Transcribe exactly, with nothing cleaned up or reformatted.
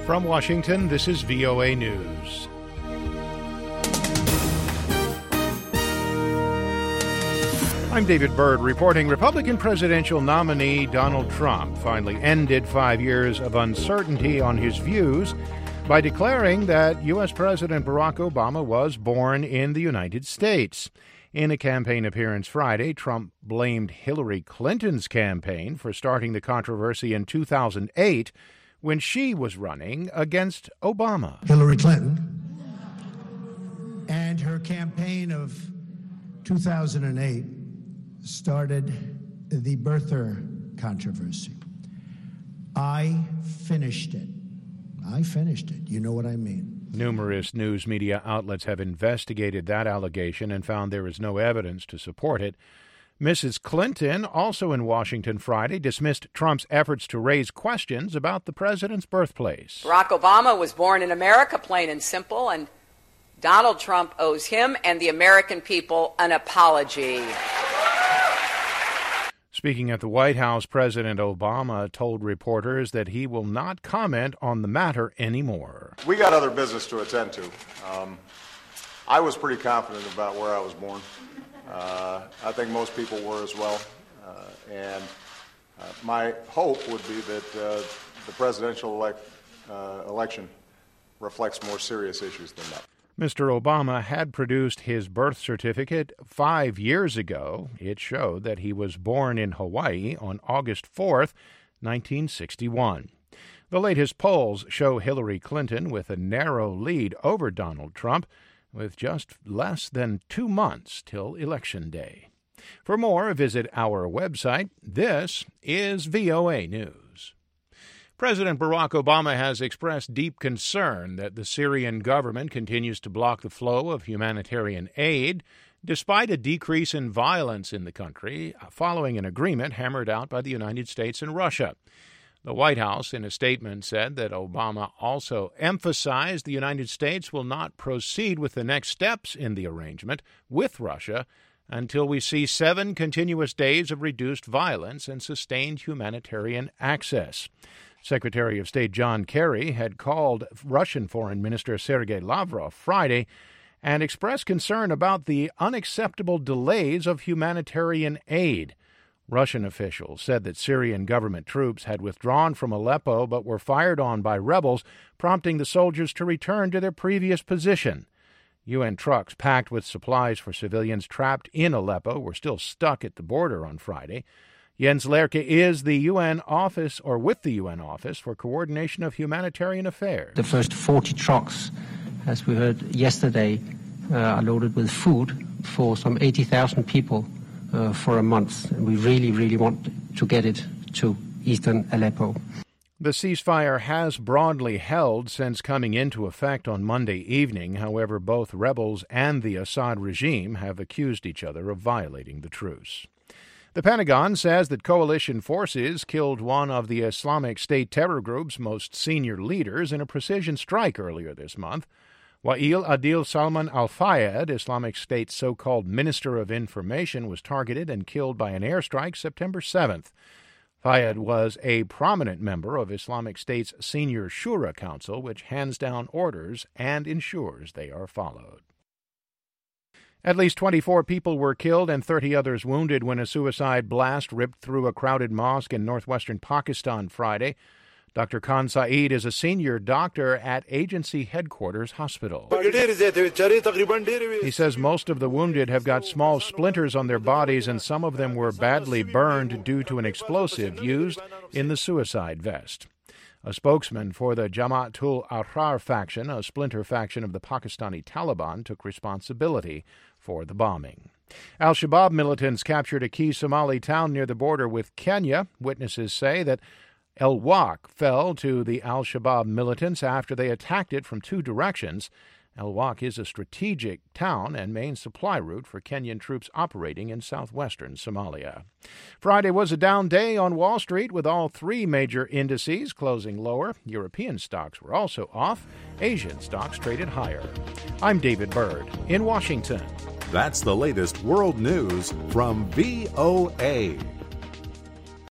From Washington, this is V O A News. I'm David Byrd reporting Republican presidential nominee Donald Trump finally ended five years of uncertainty on his views by declaring that U S. President Barack Obama was born in the United States. In a campaign appearance Friday, Trump blamed Hillary Clinton's campaign for starting the controversy in two thousand eight when she was running against Obama. Hillary Clinton and her campaign of two thousand eight started the birther controversy. I finished it. I finished it. You know what I mean. Numerous news media outlets have investigated that allegation and found there is no evidence to support it. Missus Clinton, also in Washington Friday, dismissed Trump's efforts to raise questions about the president's birthplace. Barack Obama was born in America, plain and simple, and Donald Trump owes him and the American people an apology. Speaking at the White House, President Obama told reporters that he will not comment on the matter anymore. We got other business to attend to. Um, I was pretty confident about where I was born. Uh, I think most people were as well. Uh, and uh, my hope would be that uh, the presidential elect, uh, election reflects more serious issues than that. Mister Obama had produced his birth certificate five years ago. It showed that he was born in Hawaii on August fourth, nineteen sixty-one. The latest polls show Hillary Clinton with a narrow lead over Donald Trump, with just less than two months till Election Day. For more, visit our website. This is V O A News. President Barack Obama has expressed deep concern that the Syrian government continues to block the flow of humanitarian aid, despite a decrease in violence in the country following an agreement hammered out by the United States and Russia. The White House, in a statement, said that Obama also emphasized the United States will not proceed with the next steps in the arrangement with Russia until we see seven continuous days of reduced violence and sustained humanitarian access. Secretary of State John Kerry had called Russian Foreign Minister Sergei Lavrov Friday and expressed concern about the unacceptable delays of humanitarian aid. Russian officials said that Syrian government troops had withdrawn from Aleppo but were fired on by rebels, prompting the soldiers to return to their previous position. U N trucks packed with supplies for civilians trapped in Aleppo were still stuck at the border on Friday. Jens Lerke is the U N office, or with the U N Office for Coordination of Humanitarian Affairs. The first forty trucks, as we heard yesterday, uh, are loaded with food for some eighty thousand people uh, for a month. And we really, really want to get it to eastern Aleppo. The ceasefire has broadly held since coming into effect on Monday evening. However, both rebels and the Assad regime have accused each other of violating the truce. The Pentagon says that coalition forces killed one of the Islamic State terror group's most senior leaders in a precision strike earlier this month. Wael Adil Salman al-Fayed, Islamic State's so-called Minister of Information, was targeted and killed by an airstrike September seventh. Fayed was a prominent member of Islamic State's Senior Shura Council, which hands down orders and ensures they are followed. At least twenty-four people were killed and thirty others wounded when a suicide blast ripped through a crowded mosque in northwestern Pakistan Friday. Doctor Khan Saeed is a senior doctor at Agency Headquarters Hospital. He says most of the wounded have got small splinters on their bodies, and some of them were badly burned due to an explosive used in the suicide vest. A spokesman for the Jamaat-ul-Ahrar faction, a splinter faction of the Pakistani Taliban, took responsibility for the bombing. Al-Shabaab militants captured a key Somali town near the border with Kenya. Witnesses say that El Wak fell to the Al-Shabaab militants after they attacked it from two directions. El Wak is a strategic town and main supply route for Kenyan troops operating in southwestern Somalia. Friday was a down day on Wall Street, with all three major indices closing lower. European stocks were also off. Asian stocks traded higher. I'm David Byrd in Washington. That's the latest world news from V O A.